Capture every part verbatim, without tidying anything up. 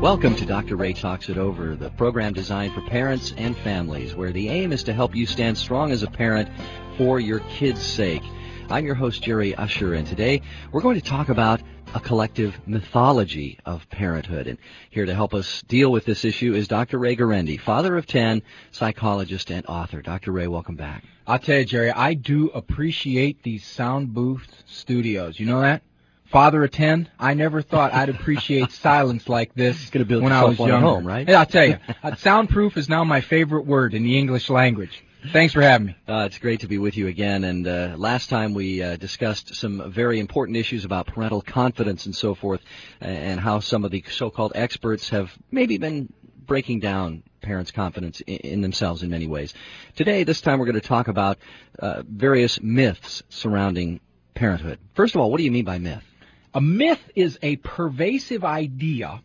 Welcome to Doctor Ray Talks It Over, the program designed for parents and families, where the aim is to help you stand strong as a parent for your kids' sake. I'm your host, Jerry Usher, and today we're going to talk about a collective mythology of parenthood. And here to help us deal with this issue is Doctor Ray Guarendi, father of ten, psychologist and author. Doctor Ray, welcome back. I'll tell you, Jerry, I do appreciate these sound booth studios. You know that? Father of ten, I never thought I'd appreciate silence like this Gonna build when I was yourself one younger. at home, right? Yeah, I'll tell you, uh, soundproof is now my favorite word in the English language. Thanks for having me. Uh, it's great to be with you again. And uh, last time we uh, discussed some very important issues about parental confidence and so forth, and how some of the so-called experts have maybe been breaking down parents' confidence in, in themselves in many ways. Today, this time, we're going to talk about uh, various myths surrounding parenthood. First of all, what do you mean by myth? A myth is a pervasive idea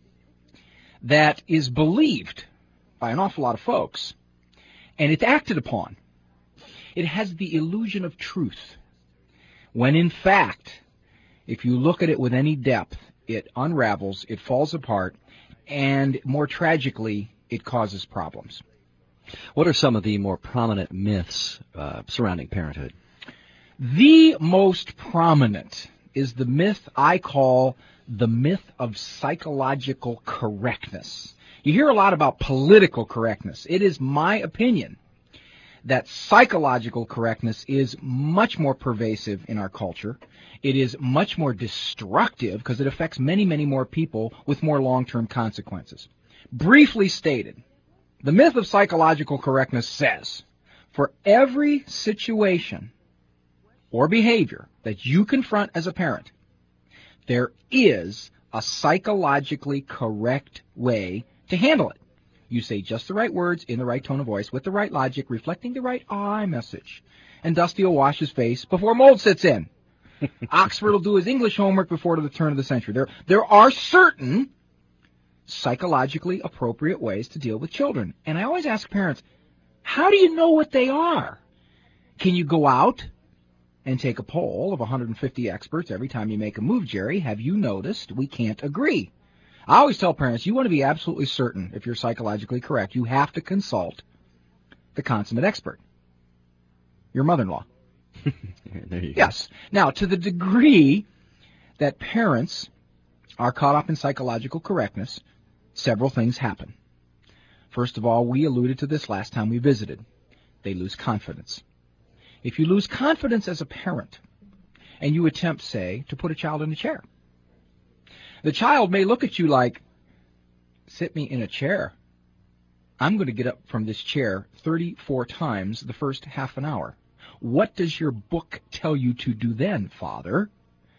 that is believed by an awful lot of folks, and it's acted upon. It has the illusion of truth, when in fact, if you look at it with any depth, it unravels, it falls apart, and more tragically, it causes problems. What are some of the more prominent myths uh, surrounding parenthood? The most prominent is the myth I call the myth of psychological correctness. You hear a lot about political correctness. It is my opinion that psychological correctness is much more pervasive in our culture. It is much more destructive because it affects many, many more people with more long-term consequences. Briefly stated, the myth of psychological correctness says, for every situation or behavior that you confront as a parent, there is a psychologically correct way to handle it. You say just the right words in the right tone of voice with the right logic, reflecting the right I message. And Dusty will wash his face before mold sits in. Oxford will do his English homework before the turn of the century. There, there are certain psychologically appropriate ways to deal with children. And I always ask parents, how do you know what they are? Can you go out and take a poll of one hundred fifty experts every time you make a move, Jerry? Have you noticed we can't agree? I always tell parents, you want to be absolutely certain if you're psychologically correct, you have to consult the consummate expert, your mother-in-law. There you go. Yes. Now, to the degree that parents are caught up in psychological correctness, several things happen. First of all, we alluded to this last time we visited. They lose confidence. If you lose confidence as a parent and you attempt, say, to put a child in a chair, the child may look at you like, sit me in a chair. I'm going to get up from this chair thirty-four times the first half an hour. What does your book tell you to do then, Father?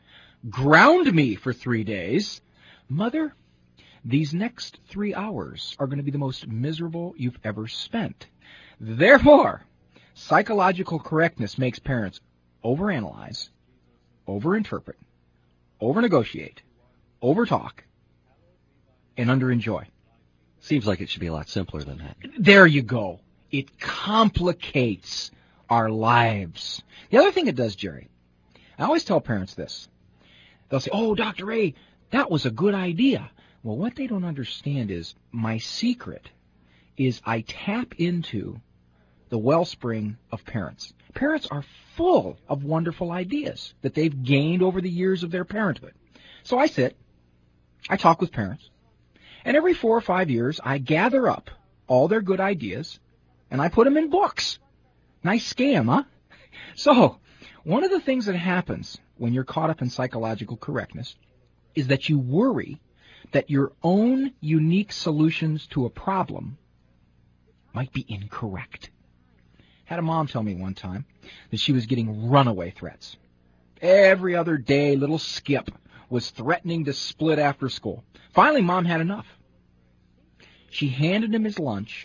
Ground me for three days. Mother, these next three hours are going to be the most miserable you've ever spent. Therefore, psychological correctness makes parents overanalyze, overinterpret, overnegotiate, overtalk, and underenjoy. Seems like it should be a lot simpler than that. There you go. It complicates our lives. The other thing it does, Jerry, I always tell parents this. They'll say, oh, Doctor Ray, that was a good idea. Well, what they don't understand is my secret is I tap into the wellspring of parents. Parents are full of wonderful ideas that they've gained over the years of their parenthood. So I sit, I talk with parents, and every four or five years I gather up all their good ideas and I put them in books. Nice scam, huh? So one of the things that happens when you're caught up in psychological correctness is that you worry that your own unique solutions to a problem might be incorrect. Had a mom tell me one time that she was getting runaway threats. Every other day, little Skip was threatening to split after school. Finally, Mom had enough. She handed him his lunch,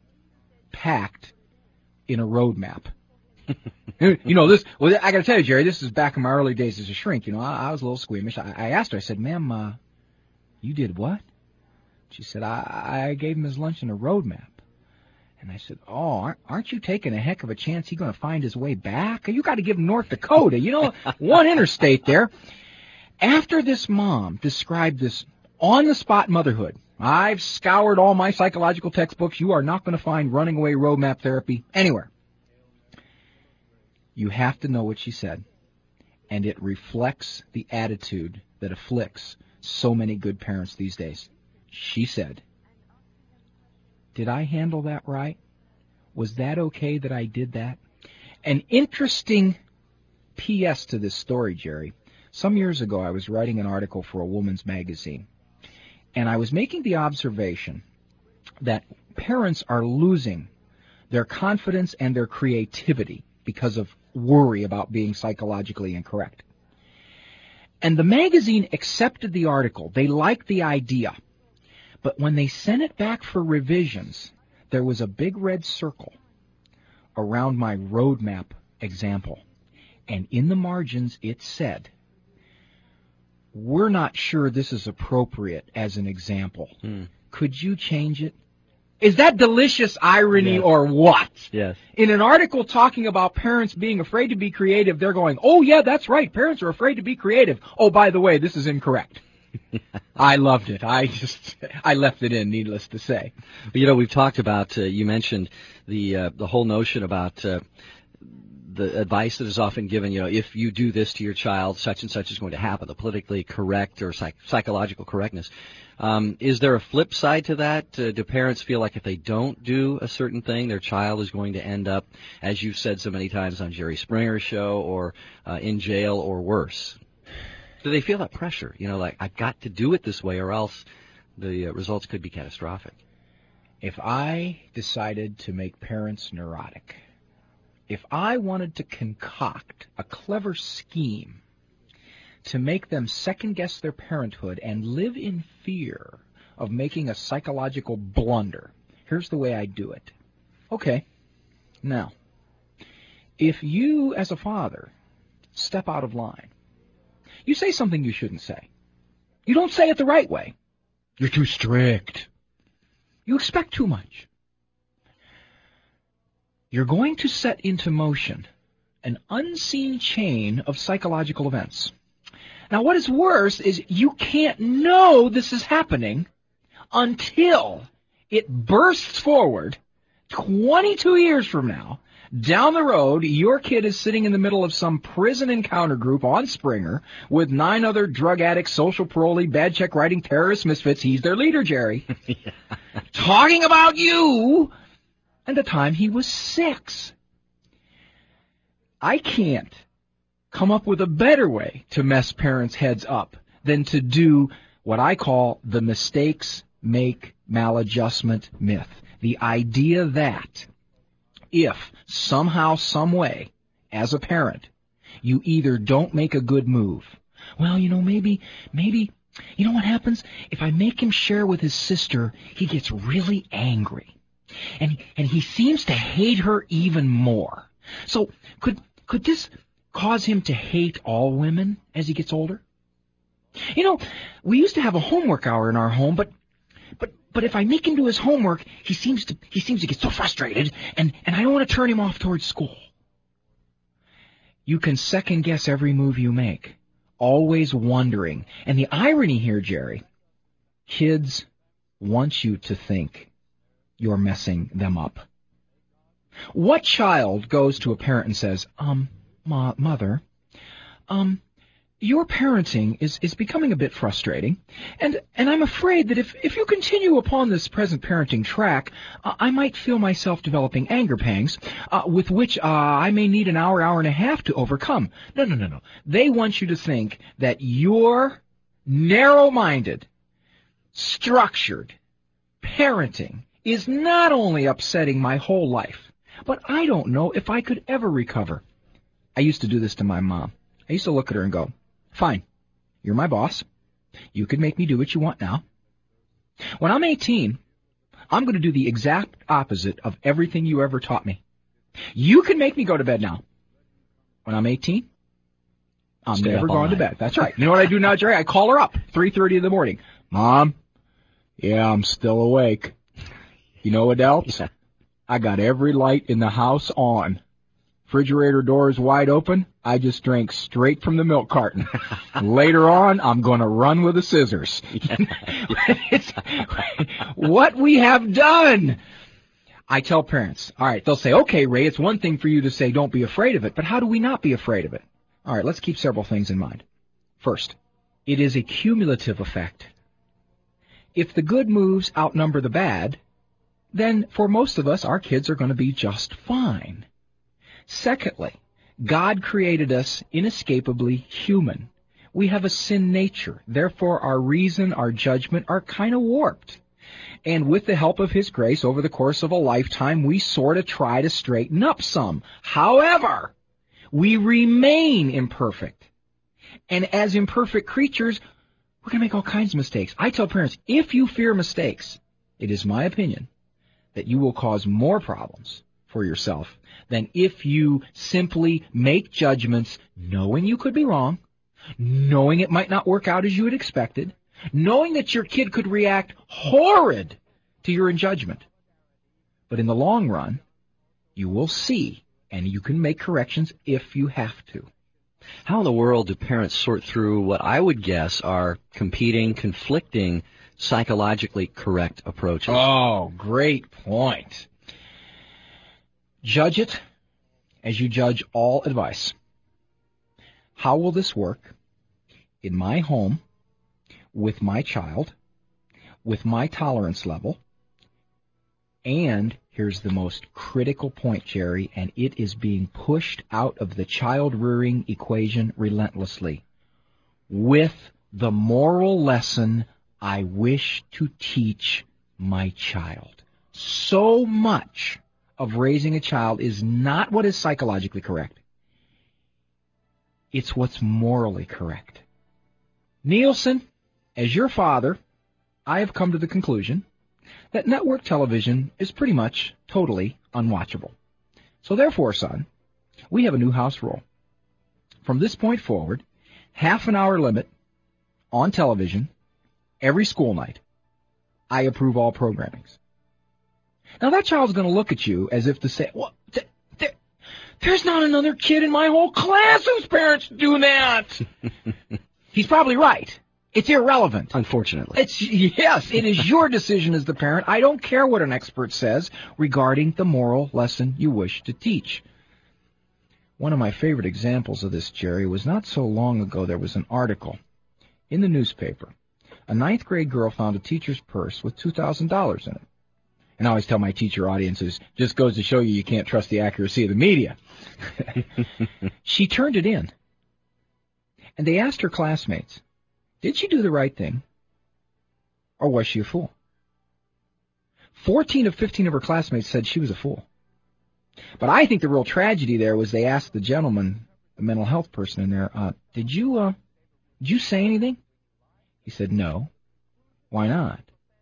packed in a road map. You know, this, well, I got to tell you, Jerry, this is back in my early days as a shrink. You know, I, I was a little squeamish. I, I asked her, I said, ma'am, uh, you did what? She said, I, I gave him his lunch in a road map. And I said, oh, aren't, aren't you taking a heck of a chance he's going to find his way back? You got to give him North Dakota, you know, one interstate there. After this mom described this On-the-spot motherhood. I've scoured all my psychological textbooks. You are not going to find running away roadmap therapy anywhere. You have to know what she said, and it reflects the attitude that afflicts so many good parents these days. She said, "Did I handle that right? Was that okay that I did that?" An interesting P S to this story, Jerry. Some years ago, I was writing an article for a woman's magazine, and I was making the observation that parents are losing their confidence and their creativity because of worry about being psychologically incorrect. And the magazine accepted the article. They liked the idea. But when they sent it back for revisions, there was a big red circle around my roadmap example. And in the margins, it said, "We're not sure this is appropriate as an example. Hmm. Could you change it?" Is that delicious irony yes. or what? Yes. In an article talking about parents being afraid to be creative, they're going, "Oh, yeah, that's right. Parents are afraid to be creative. Oh, by the way, this is incorrect." I loved it. I just, I left it in, needless to say. You know, we've talked about, uh, you mentioned the uh, the whole notion about uh, the advice that is often given, you know, if you do this to your child, such and such is going to happen, the politically correct or psych- psychological correctness. Um, is there a flip side to that? Uh, do parents feel like if they don't do a certain thing, their child is going to end up, as you've said so many times on Jerry Springer's show, or uh, in jail or worse? Do they feel that pressure? You know, like, I've got to do it this way or else the uh, results could be catastrophic. If I decided to make parents neurotic, if I wanted to concoct a clever scheme to make them second-guess their parenthood and live in fear of making a psychological blunder, here's the way I do it. Okay, now, if you as a father step out of line, you say something you shouldn't say. You don't say it the right way. You're too strict. You expect too much. You're going to set into motion an unseen chain of psychological events. Now, what is worse is you can't know this is happening until it bursts forward twenty-two years from now. Down the road, your kid is sitting in the middle of some prison encounter group on Springer with nine other drug addicts, social parolee, bad check writing terrorist misfits. He's their leader, Jerry. Yeah. Talking about you and the time he was six. I can't come up with a better way to mess parents' heads up than to do what I call the mistakes make maladjustment myth. The idea that if somehow, some way, as a parent, you either don't make a good move, well, you know, maybe, maybe, you know what happens? If I make him share with his sister, he gets really angry. And, and he seems to hate her even more. So could, could this cause him to hate all women as he gets older? You know, we used to have a homework hour in our home, but But but if I make him do his homework, he seems to he seems to get so frustrated, and, and I don't want to turn him off towards school. You can second guess every move you make, always wondering. And the irony here, Jerry, kids want you to think you're messing them up. What child goes to a parent and says, um, ma- mother, um, your parenting is, is becoming a bit frustrating, and, and I'm afraid that if, if you continue upon this present parenting track, uh, I might feel myself developing anger pangs, uh, with which uh, I may need an hour, hour and a half to overcome. No, no, no, no. They want you to think that your narrow-minded, structured parenting is not only upsetting my whole life, but I don't know if I could ever recover. I used to do this to my mom. I used to look at her and go, fine, you're my boss. You can make me do what you want now. When I'm eighteen, I'm going to do the exact opposite of everything you ever taught me. You can make me go to bed now. When I'm eighteen, I'm Stay never up all going to night. bed. That's right. You know what I do now, Jerry? I call her up, three thirty in the morning. Mom, yeah, I'm still awake. You know what else? Yeah. I got every light in the house on. refrigerator door is wide open, I just drank straight from the milk carton. Later on, I'm going to run with the scissors. It's what we have done. I tell parents, all right, they'll say, okay, Ray, it's one thing for you to say don't be afraid of it, but how do we not be afraid of it? All right, let's keep several things in mind. First, it is a cumulative effect. If the good moves outnumber the bad, then for most of us, our kids are going to be just fine. Secondly, God created us inescapably human. We have a sin nature. Therefore, our reason, our judgment are kind of warped. And with the help of His grace, over the course of a lifetime, we sort of try to straighten up some. However, we remain imperfect. And as imperfect creatures, we're going to make all kinds of mistakes. I tell parents, if you fear mistakes, it is my opinion that you will cause more problems for yourself than if you simply make judgments knowing you could be wrong, knowing it might not work out as you had expected, knowing that your kid could react horrid to your judgment. But in the long run, you will see, and you can make corrections if you have to. How in the world do parents sort through what I would guess are competing, conflicting, psychologically correct approaches? Oh, great point. Judge it as you judge all advice. How will this work in my home, with my child, with my tolerance level? And here's the most critical point, Jerry, and it is being pushed out of the child-rearing equation relentlessly. With the moral lesson I wish to teach my child. So much of raising a child is not what is psychologically correct. It's what's morally correct. Nielsen, as your father, I have come to the conclusion that network television is pretty much totally unwatchable. So therefore, son, we have a new house rule. From this point forward, half an hour limit on television every school night. I approve all programmings. Now that child's going to look at you as if to say, well, th- th- there's not another kid in my whole class whose parents do that. He's probably right. It's irrelevant. Unfortunately. It's yes, it is your decision as the parent. I don't care what an expert says regarding the moral lesson you wish to teach. One of my favorite examples of this, Jerry, was not so long ago there was an article in the newspaper. A ninth grade girl found a teacher's purse with two thousand dollars in it. And I always tell my teacher audiences, just goes to show you you can't trust the accuracy of the media. She turned it in. And they asked her classmates, did she do the right thing, or was she a fool? Fourteen of fifteen of her classmates said she was a fool. But I think the real tragedy there was they asked the gentleman, the mental health person in there, uh, did you, uh, did you say anything? He said, no. Why not?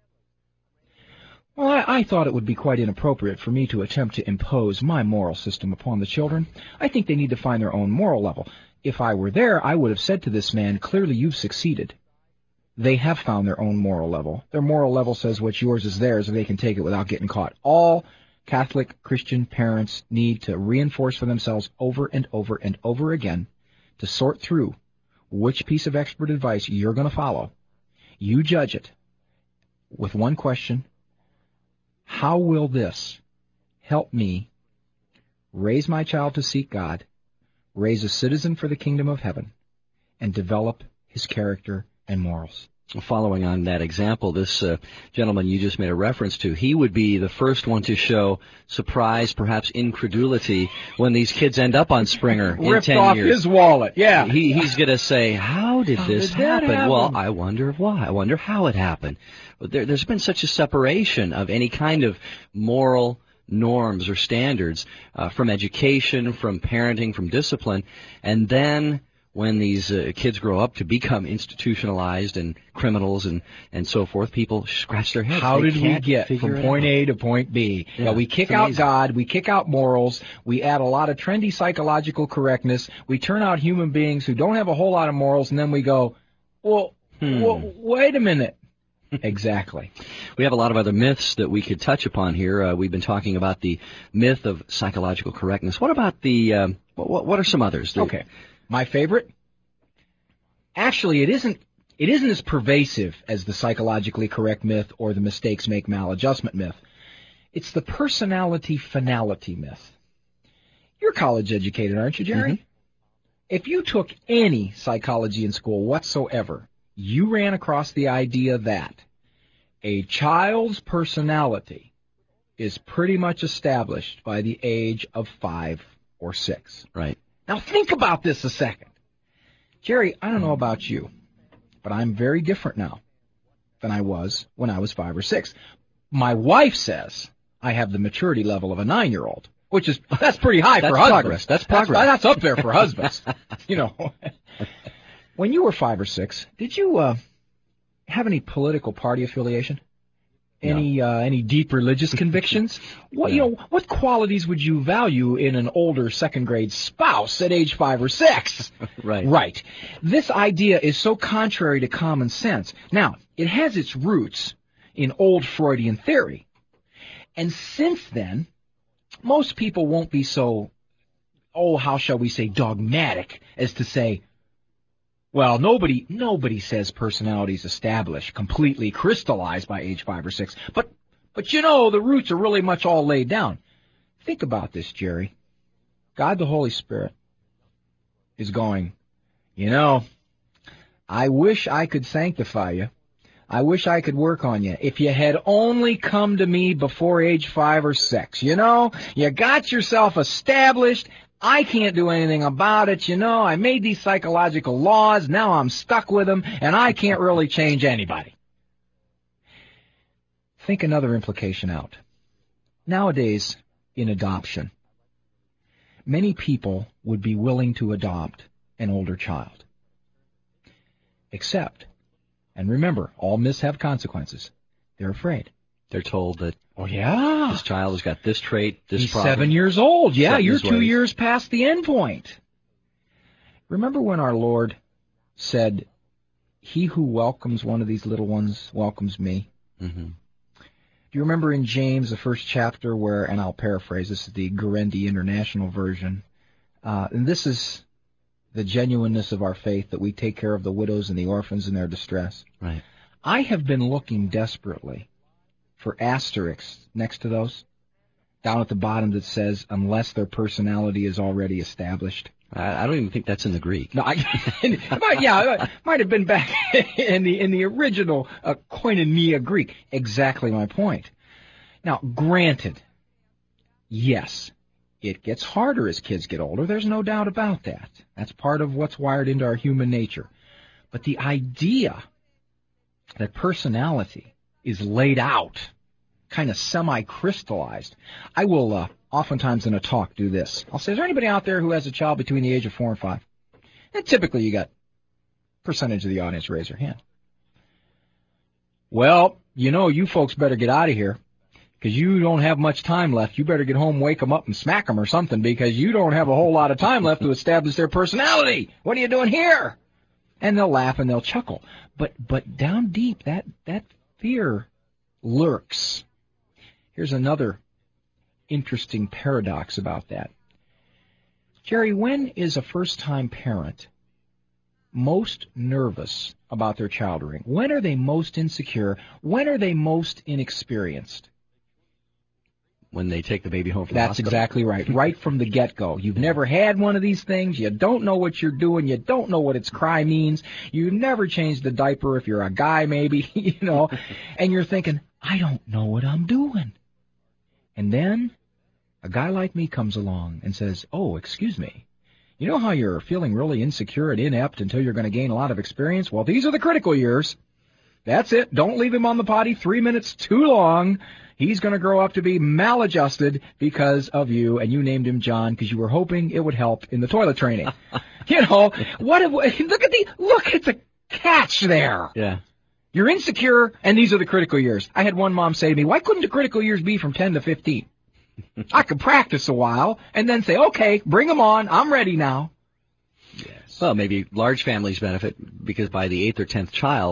Well, I, I thought it would be quite inappropriate for me to attempt to impose my moral system upon the children. I think they need to find their own moral level. If I were there, I would have said to this man, clearly you've succeeded. They have found their own moral level. Their moral level says what's yours is theirs, and they can take it without getting caught. All Catholic Christian parents need to reinforce for themselves over and over and over again to sort through which piece of expert advice you're going to follow. You judge it with one question: how will this help me raise my child to seek God, raise a citizen for the kingdom of heaven, and develop his character and morals? Following on that example, this uh, gentleman you just made a reference to, he would be the first one to show surprise, perhaps incredulity, when these kids end up on Springer in Ripped ten off years. his wallet, yeah. He, he's going to say, how did How this did that happen? happen? Well, I wonder why. I wonder how it happened. But there, there's been such a separation of any kind of moral norms or standards uh, from education, from parenting, from discipline, and then when these uh, kids grow up to become institutionalized and criminals and, and so forth, people scratch their heads. How They did we can't get figure from it point out. A to point B? Yeah, Well, we kick it's out amazing. God, we kick out morals, we add a lot of trendy psychological correctness, we turn out human beings who don't have a whole lot of morals, and then we go, well, Hmm. well wait a minute. Exactly. We have a lot of other myths that we could touch upon here. Uh, we've been talking about the myth of psychological correctness. What about the, um, what, what are some others? The, okay. My favorite? Actually, it isn't, it isn't as pervasive as the psychologically correct myth or the mistakes make maladjustment myth. It's the personality finality myth. You're college educated, aren't you, Jerry? Mm-hmm. If you took any psychology in school whatsoever, you ran across the idea that a child's personality is pretty much established by the age of five or six. Right. Now think about this a second. Jerry, I don't know about you, but I'm very different now than I was when I was five or six. My wife says I have the maturity level of a nine-year-old. Which is, that's pretty high that's for husbands. Progress. That's progress. That's, that's up there for husbands. You know. When you were five or six, did you uh, have any political party affiliation? Any no. uh, any deep religious convictions? What no. you know? What qualities would you value in an older second grade spouse at age five or six? Right. Right. This idea is so contrary to common sense. Now, it has its roots in old Freudian theory, and since then, most people won't be so, oh, how shall we say, dogmatic as to say, well, nobody nobody says personality's established, completely crystallized by age five or six. But, but you know, the roots are really much all laid down. Think about this, Jerry. God the Holy Spirit is going, you know, I wish I could sanctify you. I wish I could work on you. If you had only come to me before age five or six, you know, you got yourself established. I can't do anything about it, you know. I made these psychological laws. Now I'm stuck with them, and I can't really change anybody. Think another implication out. Nowadays, in adoption, many people would be willing to adopt an older child. Except, and remember, all myths have consequences. They're afraid. They're told that, oh, yeah, this child has got this trait, this He's problem. seven years old. Yeah, Set you're his two ways. years past the end point. Remember when our Lord said, he who welcomes one of these little ones welcomes me? Mm-hmm. Do you remember in James, the first chapter, where, and I'll paraphrase, this is the Gurendi International Version, uh, and this is the genuineness of our faith, that we take care of the widows and the orphans in their distress. Right. I have been looking desperately for asterisks next to those, down at the bottom that says, unless their personality is already established. I, I don't even think that's in the Greek. No, I, but yeah, it might have been back in the in the original uh, koinonia Greek. Exactly my point. Now, granted, yes, it gets harder as kids get older. There's no doubt about that. That's part of what's wired into our human nature. But the idea that personality is laid out, kind of semi-crystallized. I will uh, oftentimes in a talk do this. I'll say, is there anybody out there who has a child between the age of four and five? And typically you got percentage of the audience raise their hand. Well, you know, you folks better get out of here because you don't have much time left. You better get home, wake them up, and smack them or something because you don't have a whole lot of time left to establish their personality. What are you doing here? And they'll laugh and they'll chuckle. But but down deep, that, that fear lurks. Here's another interesting paradox about that. Jerry, when is a first-time parent most nervous about their child rearing? When are they most insecure? When are they most inexperienced? When they take the baby home from the That's hospital. exactly right. Right from the get-go. You've never had one of these things. You don't know what you're doing. You don't know what its cry means. You've never changed the diaper if you're a guy, maybe, you know. And you're thinking, I don't know what I'm doing. And then a guy like me comes along and says, oh, excuse me. You know how you're feeling really insecure and inept until you're going to gain a lot of experience? Well, these are the critical years. That's it. Don't leave him on the potty three minutes too long. He's going to grow up to be maladjusted because of you, and you named him John because you were hoping it would help in the toilet training. You know, what? If, look at the look at the catch there. Yeah. You're insecure, and these are the critical years. I had one mom say to me, why couldn't the critical years be from ten to fifteen? I could practice a while and then say, okay, bring them on. I'm ready now. Yes. Well, maybe large families benefit because by the eighth or tenth child,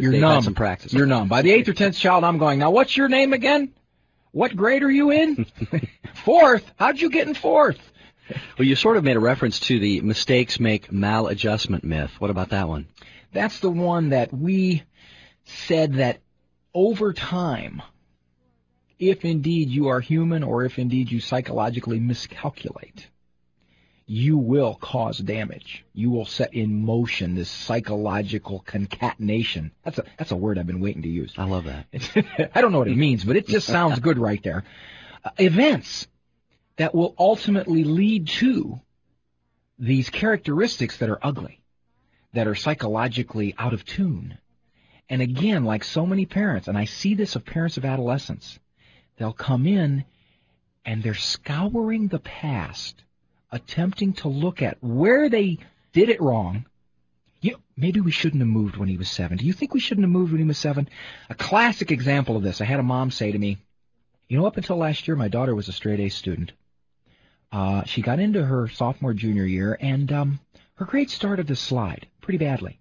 You're they've numb. had some practice. You're numb. By the eighth or tenth child, I'm going, now what's your name again? What grade are you in? Fourth. How'd you get in fourth? Well, you sort of made a reference to the mistakes make maladjustment myth. What about that one? That's the one that we said that over time, if indeed you are human or if indeed you psychologically miscalculate, you will cause damage. You will set in motion this psychological concatenation. That's a, that's a word I've been waiting to use. I love that. I don't know what it means, but it just sounds good right there. Uh, events that will ultimately lead to these characteristics that are ugly, that are psychologically out of tune. And again, like so many parents, and I see this of parents of adolescents, they'll come in and they're scouring the past, attempting to look at where they did it wrong. You know, maybe we shouldn't have moved when he was seven. Do you think we shouldn't have moved when he was seven? A classic example of this, I had a mom say to me, you know, up until last year, my daughter was a straight-A student. Uh, she got into her sophomore, junior year, and um, her grades started to slide pretty badly.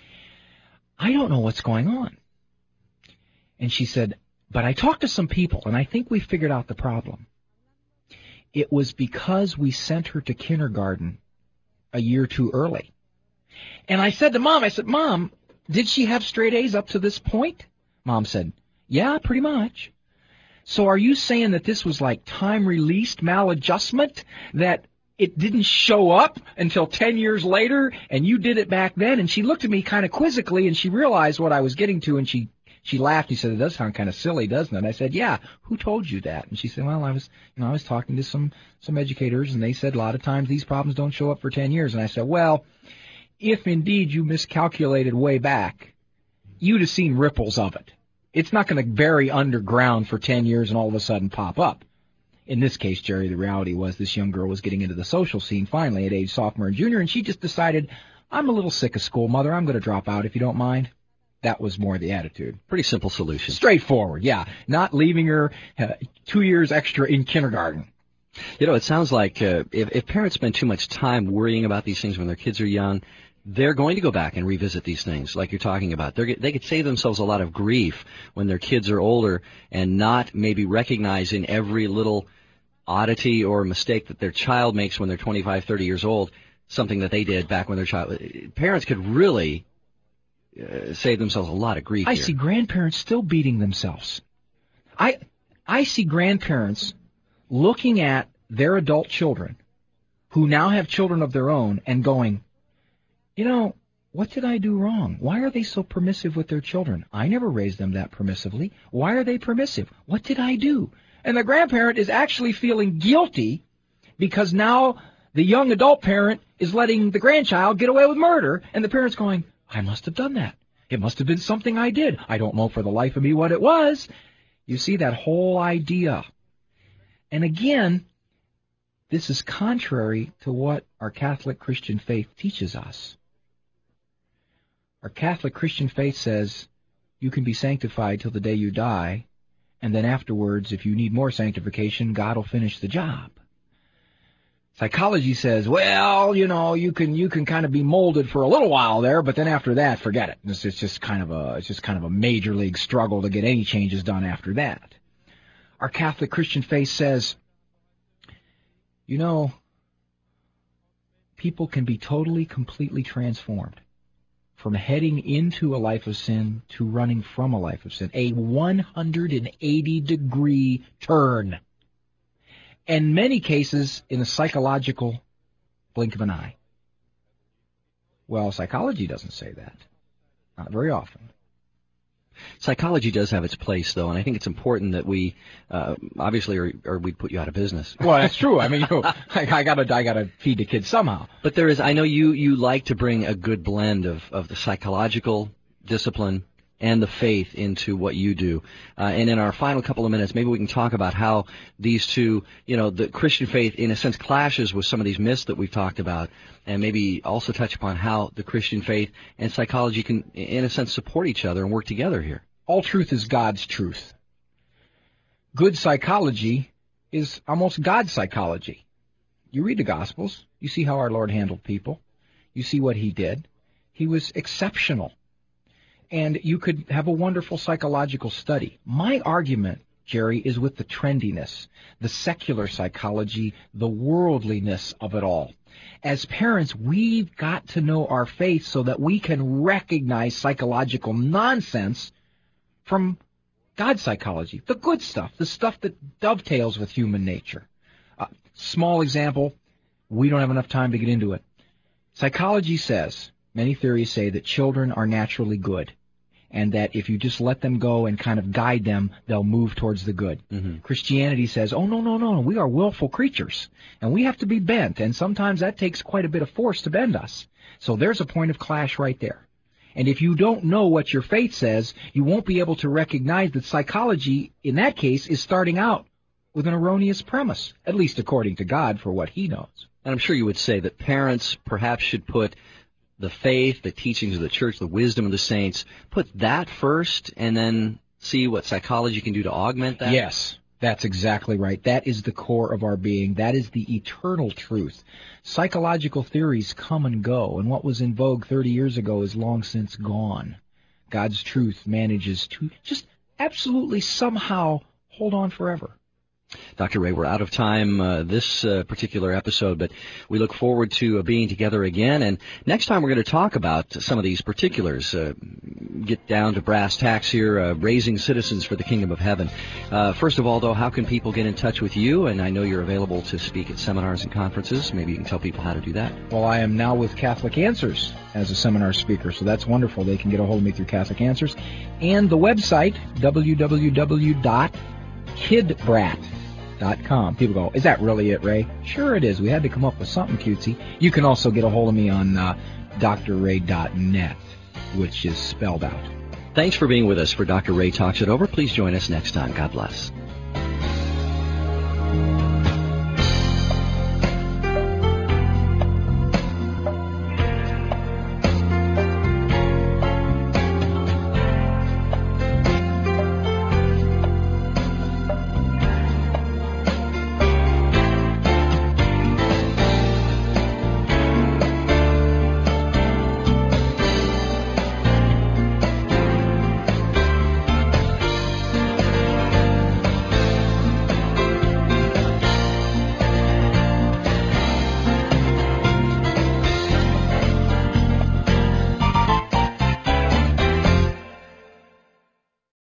I don't know what's going on. And she said, but I talked to some people, and I think we figured out the problem. It was because we sent her to kindergarten a year too early. And I said to Mom, I said, Mom, did she have straight A's up to this point? Mom said, yeah, pretty much. So are you saying that this was like time-released maladjustment, that it didn't show up until ten years later, and you did it back then? And she looked at me kind of quizzically, and she realized what I was getting to, and she She laughed. She said, it does sound kind of silly, doesn't it? And I said, yeah, who told you that? And she said, well, I was, you know, I was talking to some, some educators, and they said a lot of times these problems don't show up for ten years. And I said, well, if indeed you miscalculated way back, you'd have seen ripples of it. It's not going to bury underground for ten years and all of a sudden pop up. In this case, Jerry, the reality was this young girl was getting into the social scene finally at age sophomore and junior, and she just decided, I'm a little sick of school, Mother. I'm going to drop out if you don't mind. That was more the attitude. Pretty simple solution. Straightforward, yeah. Not leaving her uh, two years extra in kindergarten. You know, it sounds like uh, if, if parents spend too much time worrying about these things when their kids are young, they're going to go back and revisit these things like you're talking about. They're, they could save themselves a lot of grief when their kids are older and not maybe recognizing every little oddity or mistake that their child makes when they're twenty-five, thirty years old, something that they did back when their child. Parents could really uh, save themselves a lot of grief I here. see grandparents still beating themselves. I I see grandparents looking at their adult children who now have children of their own and going, you know, what did I do wrong? Why are they so permissive with their children? I never raised them that permissively. Why are they permissive? What did I do? And the grandparent is actually feeling guilty because now the young adult parent is letting the grandchild get away with murder, and the parent's going, I must have done that. It must have been something I did. I don't know for the life of me what it was. You see that whole idea. And again, this is contrary to what our Catholic Christian faith teaches us. Our Catholic Christian faith says you can be sanctified till the day you die, and then afterwards, if you need more sanctification, God will finish the job. Psychology says, well, you know, you can you can kind of be molded for a little while there, but then after that, forget it. It's, it's just kind of a it's just kind of a major league struggle to get any changes done after that. Our Catholic Christian faith says, you know, people can be totally, completely transformed from heading into a life of sin to running from a life of sin. A one hundred eighty degree turn. In many cases, in a psychological blink of an eye. Well, psychology doesn't say that. Not very often. Psychology does have its place, though, and I think it's important that we, uh, obviously, or, or we'd put you out of business. Well, that's true. I mean, you know, I, I gotta, I gotta feed the kids somehow. But there is, I know you, you like to bring a good blend of, of the psychological discipline and the faith into what you do. Uh, and in our final couple of minutes, maybe we can talk about how these two, you know, the Christian faith, in a sense, clashes with some of these myths that we've talked about, and maybe also touch upon how the Christian faith and psychology can, in a sense, support each other and work together here. All truth is God's truth. Good psychology is almost God's psychology. You read the Gospels, you see how our Lord handled people, you see what He did. He was exceptional. and you could have a wonderful psychological study. My argument, Jerry, is with the trendiness, the secular psychology, the worldliness of it all. As parents, we've got to know our faith so that we can recognize psychological nonsense from God's psychology, the good stuff, the stuff that dovetails with human nature. Uh, small example, we don't have enough time to get into it. Psychology says, many theories say that children are naturally good, and that if you just let them go and kind of guide them, they'll move towards the good. Mm-hmm. Christianity says, oh, no, no, no, we are willful creatures, and we have to be bent, and sometimes that takes quite a bit of force to bend us. So there's a point of clash right there. And if you don't know what your faith says, you won't be able to recognize that psychology, in that case, is starting out with an erroneous premise, at least according to God, for what he knows. And I'm sure you would say that parents perhaps should put the faith, the teachings of the church, the wisdom of the saints, put that first and then see what psychology can do to augment that? Yes, that's exactly right. That is the core of our being. That is the eternal truth. Psychological theories come and go, and what was in vogue thirty years ago is long since gone. God's truth manages to just absolutely somehow hold on forever. Doctor Ray, we're out of time uh, this uh, particular episode, but we look forward to uh, being together again. And next time we're going to talk about some of these particulars, uh, get down to brass tacks here, uh, raising citizens for the kingdom of heaven. Uh, first of all, though, how can people get in touch with you? And I know you're available to speak at seminars and conferences. Maybe you can tell people how to do that. Well, I am now with Catholic Answers as a seminar speaker, so that's wonderful. They can get a hold of me through Catholic Answers. And the website, w w w dot kidbrat dot com. People go, is that really it, Ray? Sure it is. We had to come up with something cutesy. You can also get a hold of me on uh, d r ray dot net, which is spelled out. Thanks for being with us for Doctor Ray Talks It Over. Please join us next time. God bless.